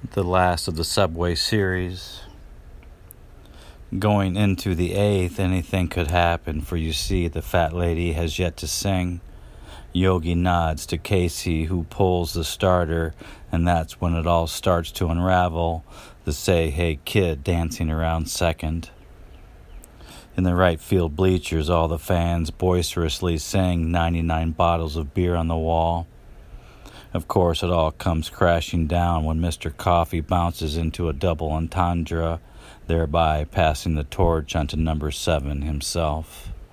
the last of the Subway series. Going into the 8th, anything could happen, for you see the fat lady has yet to sing. Yogi nods to Casey, who pulls the starter, and that's when it all starts to unravel, the Say Hey Kid dancing around second. In the right field bleachers, all the fans boisterously sing 99 bottles of beer on the wall. Of course, it all comes crashing down when Mr. Coffee bounces into a double entendre, thereby passing the torch onto number 7 himself.